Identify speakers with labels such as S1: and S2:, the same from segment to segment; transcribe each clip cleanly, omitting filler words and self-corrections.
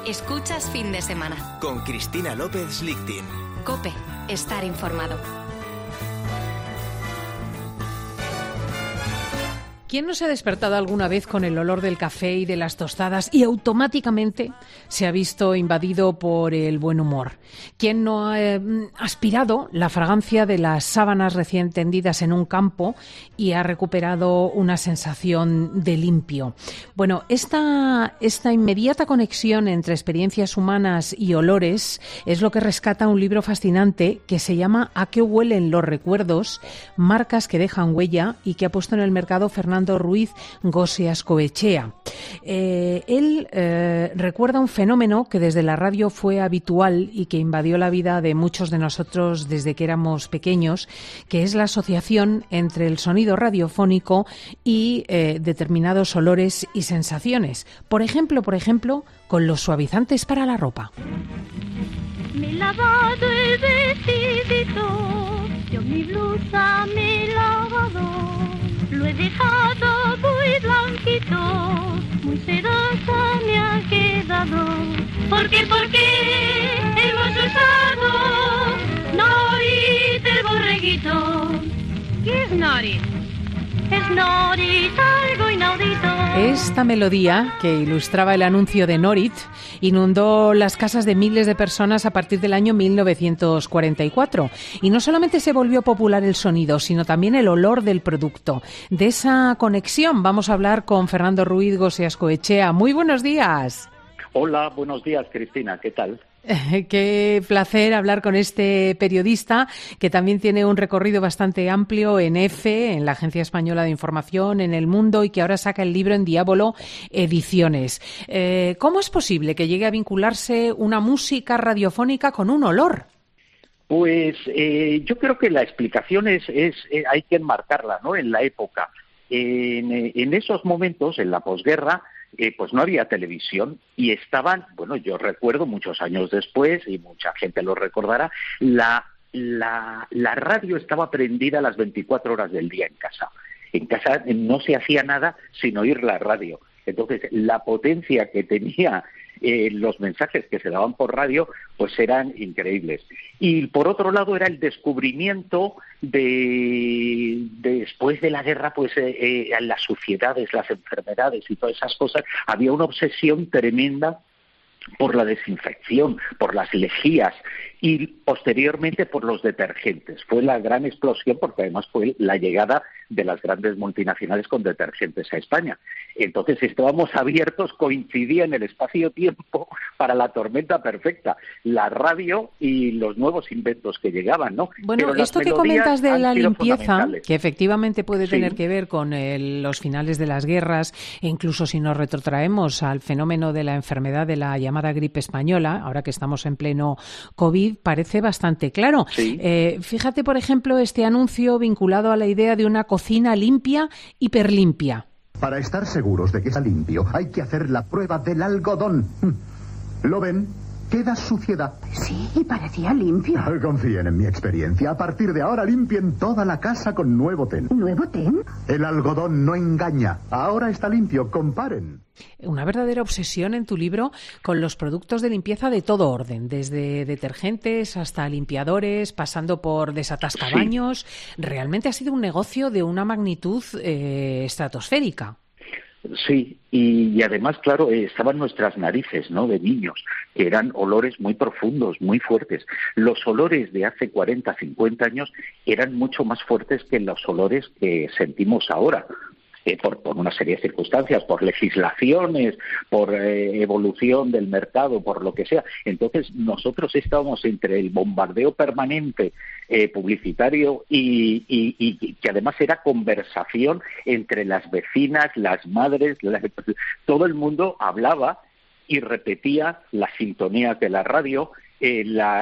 S1: Escuchas Fin de Semana.
S2: Con Cristina López Lichtin.
S1: COPE. Estar informado.
S3: ¿Quién no se ha despertado alguna vez con el olor del café y de las tostadas y automáticamente se ha visto invadido por el buen humor? ¿Quién no ha aspirado la fragancia de las sábanas recién tendidas en un campo y ha recuperado una sensación de limpio? Bueno, esta inmediata conexión entre experiencias humanas y olores es lo que rescata un libro fascinante que se llama ¿A qué huelen los recuerdos? Marcas que dejan huella, y que ha puesto en el mercado Fernando Ruiz Gosseascoechea. Él recuerda un fenómeno que desde la radio fue habitual y que invadió la vida de muchos de nosotros desde que éramos pequeños, que es la asociación entre el sonido radiofónico y determinados olores y sensaciones. Por ejemplo, con los suavizantes para la ropa.
S4: Me he lavado el vestidito, yo mi blusa me he lavado. Lo he dejado muy blanquito, muy sedosa me ha quedado. Porque hemos usado Norit el borreguito. ¿Qué es Norit? Es Norit algo inaudito.
S3: Esta melodía, que ilustraba el anuncio de Norit, inundó las casas de miles de personas a partir del año 1944. Y no solamente se volvió popular el sonido, sino también el olor del producto. De esa conexión vamos a hablar con Fernando Ruiz Gosseascoechea. Muy buenos días.
S5: Hola, buenos días, Cristina. ¿Qué tal?
S3: Qué placer hablar con este periodista, que también tiene un recorrido bastante amplio en EFE, en la Agencia Española de Información, en El Mundo, y que ahora saca el libro en Diabolo Ediciones. ¿Cómo es posible que llegue a vincularse una música radiofónica con un olor?
S5: Pues yo creo que la explicación es hay que enmarcarla, ¿no? En la época. En esos momentos, en la posguerra, pues no había televisión y estaban, bueno, yo recuerdo muchos años después, y mucha gente lo recordará, la radio estaba prendida las 24 horas del día en casa. En casa no se hacía nada sin oír la radio. Entonces, la potencia que tenía los mensajes que se daban por radio, pues eran increíbles. Y por otro lado era el descubrimiento después de la guerra, pues las suciedades, las enfermedades y todas esas cosas. Había una obsesión tremenda por la desinfección, por las lejías y posteriormente por los detergentes. Fue la gran explosión porque además fue la llegada de las grandes multinacionales con detergentes a España. Entonces estábamos abiertos, coincidía en el espacio-tiempo para la tormenta perfecta, la radio y los nuevos inventos que llegaban, ¿no?
S3: Bueno, esto que comentas de la limpieza, que efectivamente puede tener que ver con los finales de las guerras, e incluso si nos retrotraemos al fenómeno de la enfermedad de la llamada gripe española, ahora que estamos en pleno COVID, parece bastante claro. Sí. Fíjate, por ejemplo, este anuncio vinculado a la idea de una cocina limpia, hiperlimpia.
S6: Para estar seguros de que está limpio, hay que hacer la prueba del algodón. ¿Lo ven? Queda suciedad.
S7: Sí, parecía limpio.
S6: Confíen en mi experiencia. A partir de ahora limpien toda la casa con Nuevo Ten.
S7: ¿Nuevo Ten?
S6: El algodón no engaña. Ahora está limpio. Comparen.
S3: Una verdadera obsesión en tu libro con los productos de limpieza de todo orden, desde detergentes hasta limpiadores, pasando por desatascabaños. Sí. Realmente ha sido un negocio de una magnitud estratosférica.
S5: Sí, y además, claro, estaban nuestras narices, ¿no?, de niños, que eran olores muy profundos, muy fuertes. Los olores de hace 40, 50 años eran mucho más fuertes que los olores que sentimos ahora. Por una serie de circunstancias, por legislaciones, por evolución del mercado, por lo que sea. Entonces nosotros estábamos entre el bombardeo permanente publicitario y que además era conversación entre las vecinas, las madres, todo el mundo hablaba y repetía la sintonía de la radio, la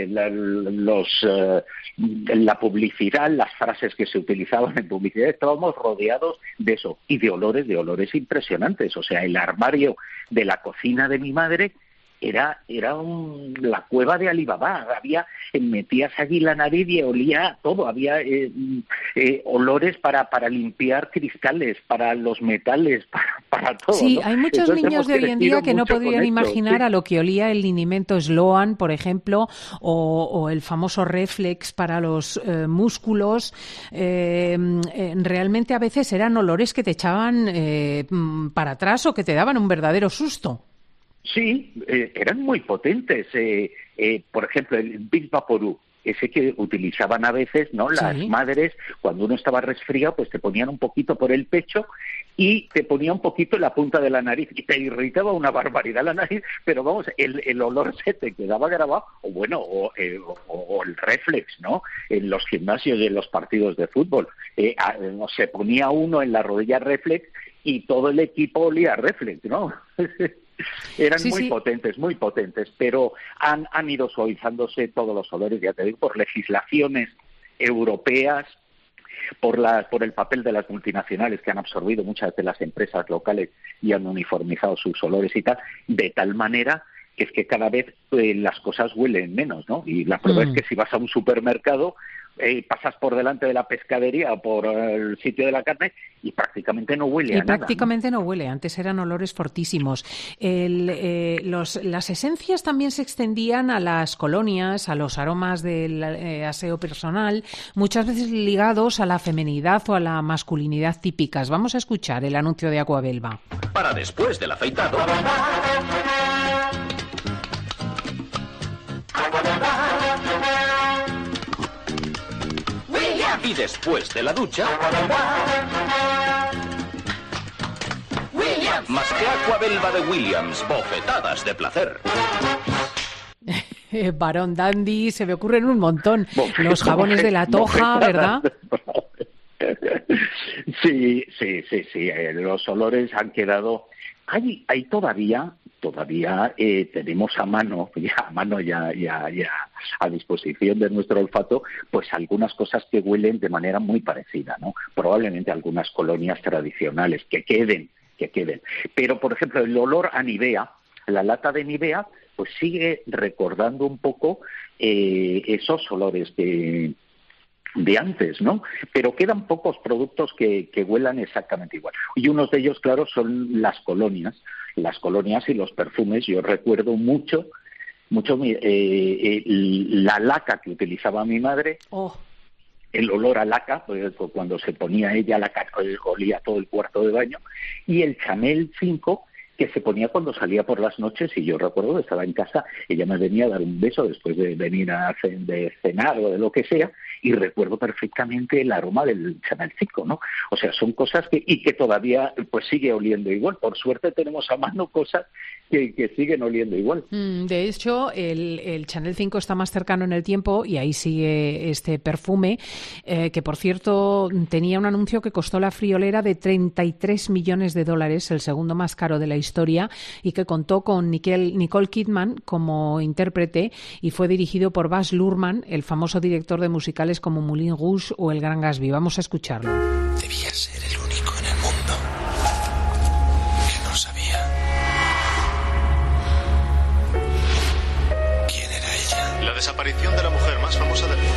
S5: publicidad, las frases que se utilizaban en publicidad. Estábamos rodeados de eso y de olores impresionantes. O sea, el armario de la cocina de mi madre era la cueva de Alibaba. Metías allí la nariz y olía todo. Había olores para limpiar cristales, para los metales, para todo.
S3: Sí,
S5: ¿no?
S3: hay muchos
S5: Entonces,
S3: niños de hoy en día que no podrían imaginar a lo que olía el linimento Sloan, por ejemplo, o el famoso Reflex para los músculos. Realmente a veces eran olores que te echaban para atrás o que te daban un verdadero susto.
S5: Sí, eran muy potentes. Por ejemplo, el Big Vaporub, ese que utilizaban a veces, ¿no? Las madres, cuando uno estaba resfriado, pues te ponían un poquito por el pecho y te ponía un poquito en la punta de la nariz y te irritaba una barbaridad la nariz, pero vamos, el olor se te quedaba grabado, o el Reflex, ¿no? En los gimnasios y en los partidos de fútbol. Se ponía uno en la rodilla Reflex y todo el equipo olía Reflex, ¿no? Eran muy potentes, pero han ido suavizándose todos los olores, ya te digo, por legislaciones europeas, por el papel de las multinacionales que han absorbido muchas de las empresas locales y han uniformizado sus olores y tal, de tal manera que es que cada vez las cosas huelen menos, ¿no? Y la prueba es que si vas a un supermercado, pasas por delante de la pescadería o por el sitio de la carne y prácticamente no huele a nada.
S3: Prácticamente no huele, antes eran olores fortísimos. Las esencias también se extendían a las colonias, a los aromas del aseo personal, muchas veces ligados a la feminidad o a la masculinidad típicas. Vamos a escuchar el anuncio de Aquabelva.
S8: Para después del afeitado... Y después de la ducha... Más que Aquabelva de Williams, bofetadas de placer.
S3: Barón Dandy, se me ocurren un montón. Los jabones de la Toja, ¿verdad?
S5: Sí, los olores han quedado... Hay todavía tenemos a mano ya a disposición de nuestro olfato, pues algunas cosas que huelen de manera muy parecida, ¿no? Probablemente algunas colonias tradicionales que queden. Pero, por ejemplo, el olor a Nivea, la lata de Nivea, pues sigue recordando un poco esos olores de antes, ¿no? Pero quedan pocos productos que huelan exactamente igual. Y unos de ellos, claro, son las colonias y los perfumes. Yo recuerdo mucho la laca que utilizaba mi madre. El olor a laca, pues, cuando se ponía ella laca, olía todo el cuarto de baño, y el Chanel 5 que se ponía cuando salía por las noches, y yo recuerdo que estaba en casa, ella me venía a dar un beso después de venir de cenar o de lo que sea, y recuerdo perfectamente el aroma del Chanel 5, ¿no? O sea, son cosas que todavía pues sigue oliendo igual. Por suerte tenemos a mano cosas que siguen oliendo igual.
S3: De hecho, el Chanel 5 está más cercano en el tiempo y ahí sigue este perfume, que por cierto tenía un anuncio que costó la friolera de $33 millones, el segundo más caro de la historia, y que contó con Nicole Kidman como intérprete y fue dirigido por Baz Luhrmann, el famoso director de musicales como Moulin Rouge o El Gran Gatsby. Vamos a escucharlo.
S2: Debía ser el único en el mundo que no sabía quién era ella.
S9: La desaparición de la mujer más famosa del mundo.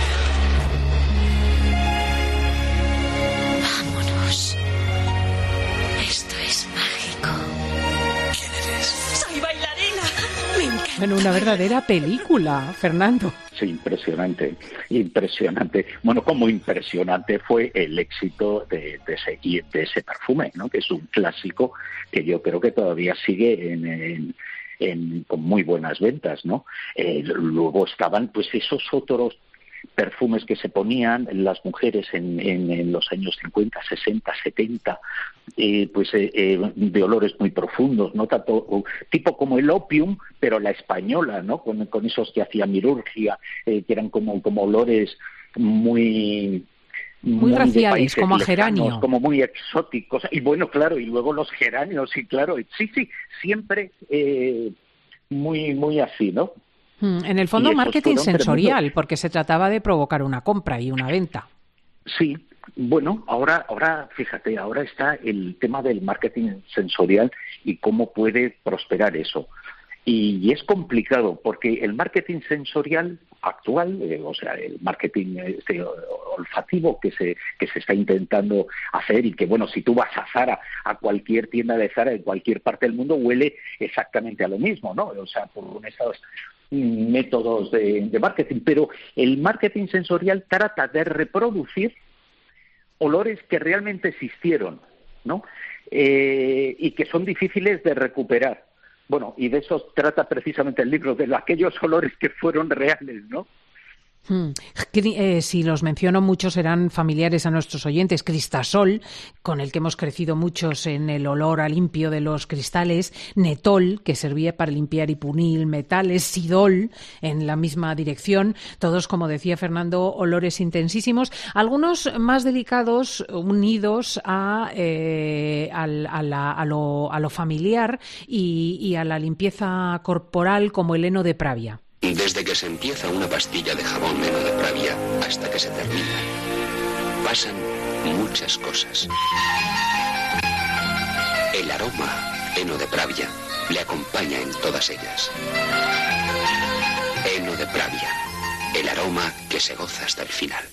S1: Vámonos. Esto es mágico.
S2: ¿Quién eres?
S1: Soy bailarina. Me encanta.
S3: Bueno, una verdadera película, Fernando.
S5: Sí, impresionante. Bueno, como impresionante fue el éxito de ese perfume, ¿no? Que es un clásico que yo creo que todavía sigue con muy buenas ventas, ¿no? Luego estaban pues esos otros perfumes que se ponían las mujeres en los años 50, 60, 70, de olores muy profundos, no tanto tipo como el Opium, pero la española, ¿no? Con esos que hacía Mirurgia, que eran como olores muy
S3: raciales, como
S5: lejanos,
S3: geranio,
S5: como muy exóticos. Y bueno, claro, y luego los geranios, sí, claro, sí, siempre muy así, ¿no?
S3: En el fondo, marketing sensorial, porque se trataba de provocar una compra y una venta.
S5: Sí, bueno, ahora fíjate, ahora está el tema del marketing sensorial y cómo puede prosperar eso. Y es complicado porque el marketing sensorial actual, o sea, el marketing olfativo que se está intentando hacer y que, bueno, si tú vas a Zara, a cualquier tienda de Zara en cualquier parte del mundo, huele exactamente a lo mismo, ¿no? O sea, por esos métodos de marketing. Pero el marketing sensorial trata de reproducir olores que realmente existieron, ¿no? Y que son difíciles de recuperar. Bueno, y de eso trata precisamente el libro, de aquellos olores que fueron reales, ¿no?
S3: Si los menciono, muchos serán familiares a nuestros oyentes. Cristasol, con el que hemos crecido muchos en el olor a limpio de los cristales. Netol, que servía para limpiar y punir metales. Sidol, en la misma dirección. Todos, como decía Fernando, olores intensísimos. Algunos más delicados, unidos a lo familiar y a la limpieza corporal, como el heno de Pravia.
S10: Desde que se empieza una pastilla de jabón heno de Pravia hasta que se termina, pasan muchas cosas. El aroma heno de Pravia le acompaña en todas ellas. Heno de Pravia, el aroma que se goza hasta el final.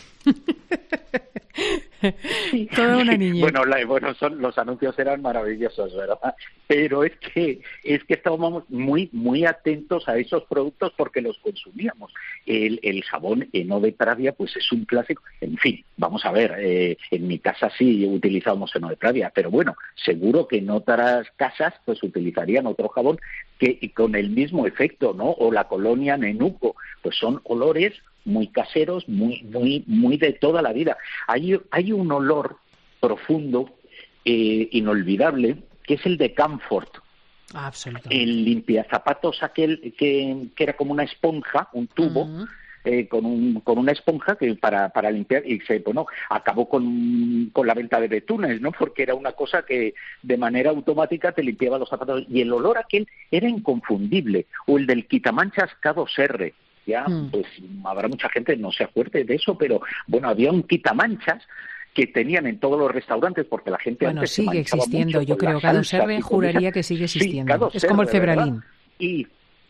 S3: Toda una niñez.
S5: Bueno, los anuncios eran maravillosos, ¿verdad? Pero es que estábamos muy atentos a esos productos porque los consumíamos. El jabón heno de Pravia, pues es un clásico. En fin, vamos a ver, en mi casa sí utilizábamos heno de Pravia, pero bueno, seguro que en otras casas pues utilizarían otro jabón que con el mismo efecto, ¿no? O la colonia Nenuco, pues son olores muy caseros, muy de toda la vida. Hay un olor profundo, inolvidable, que es el de Camfort.
S3: Absolutamente.
S5: El limpiazapatos aquel que era como una esponja, un tubo, con una esponja que para limpiar, y acabó con la venta de betunes, ¿no? Porque era una cosa que de manera automática te limpiaba los zapatos, y el olor aquel era inconfundible. O el del quitamanchas K2R. Ya, pues habrá mucha gente que no se acuerde de eso, pero bueno, había un quitamanchas que tenían en todos los restaurantes porque la gente antes se manchaba
S3: existiendo,
S5: mucho.
S3: Yo creo que K2R juraría que sigue existiendo.
S5: Sí,
S3: es como el cebralín.
S5: Y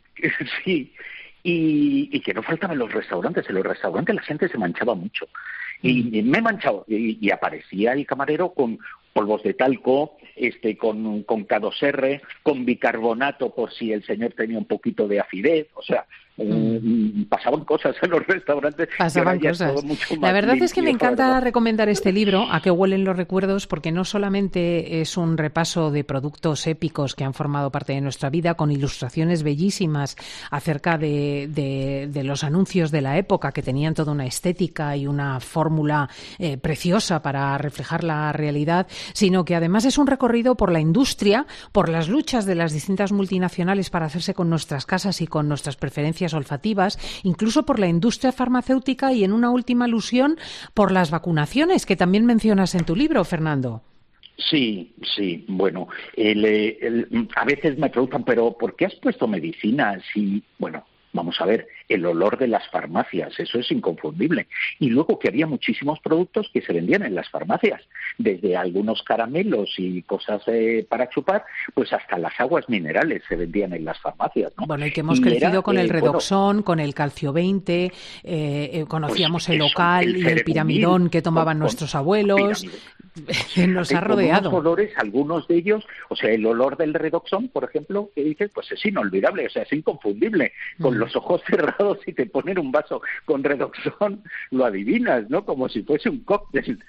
S5: que no faltaba en los restaurantes. En los restaurantes la gente se manchaba mucho. Y me he manchado. Y aparecía el camarero con polvos de talco, con K2R, con bicarbonato por si el señor tenía un poquito de acidez. O sea, pasaban cosas en los restaurantes.
S3: Pasaban cosas. La verdad es que me encanta recomendar este libro, A qué huelen los recuerdos, porque no solamente es un repaso de productos épicos que han formado parte de nuestra vida, con ilustraciones bellísimas acerca de los anuncios de la época, que tenían toda una estética y una fórmula preciosa para reflejar la realidad, sino que además es un recorrido por la industria, por las luchas de las distintas multinacionales para hacerse con nuestras casas y con nuestras preferencias olfativas, incluso por la industria farmacéutica y, en una última alusión, por las vacunaciones, que también mencionas en tu libro, Fernando.
S5: Sí. Bueno, a veces me preguntan, ¿pero por qué has puesto medicina? Sí, bueno, vamos a ver, el olor de las farmacias, eso es inconfundible. Y luego que había muchísimos productos que se vendían en las farmacias, desde algunos caramelos y cosas para chupar, pues hasta las aguas minerales se vendían en las farmacias, ¿no?
S3: Bueno, y que hemos crecido con el Redoxón, con el Calcio 20, conocíamos pues el Local y el Piramidón que tomaban nuestros abuelos. Nos ha rodeado.
S5: Unos olores, algunos de ellos, o sea, el olor del Redoxón, por ejemplo, que dices, pues es inolvidable, o sea, es inconfundible. Con los ojos cerrados, si te ponen un vaso con Redoxón, lo adivinas, ¿no? Como si fuese un cóctel.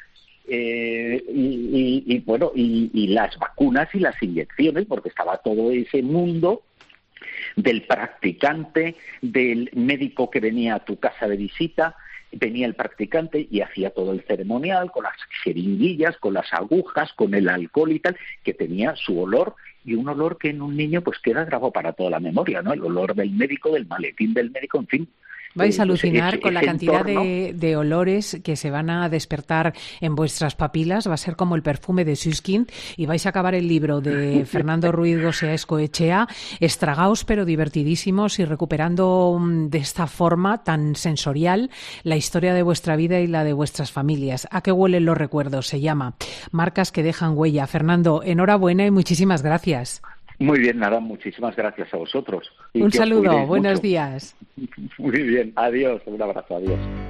S5: Y las vacunas y las inyecciones, porque estaba todo ese mundo del practicante, del médico que venía a tu casa de visita. Venía el practicante y hacía todo el ceremonial con las jeringuillas, con las agujas, con el alcohol y tal, que tenía su olor, y un olor que en un niño pues queda grabado para toda la memoria, ¿no? El olor del médico, del maletín del médico, en fin.
S3: Vais a alucinar con la cantidad de olores que se van a despertar en vuestras papilas. Va a ser como el perfume de Suskind, y vais a acabar el libro de Fernando Ruiz Gosea Escoechea, estragaos pero divertidísimos, y recuperando de esta forma tan sensorial la historia de vuestra vida y la de vuestras familias. ¿A qué huelen los recuerdos? Se llama Marcas que dejan huella. Fernando, enhorabuena y muchísimas gracias.
S5: Muy bien, nada, muchísimas gracias a vosotros.
S3: Un saludo, buenos días.
S5: Muy bien, adiós, un abrazo, adiós.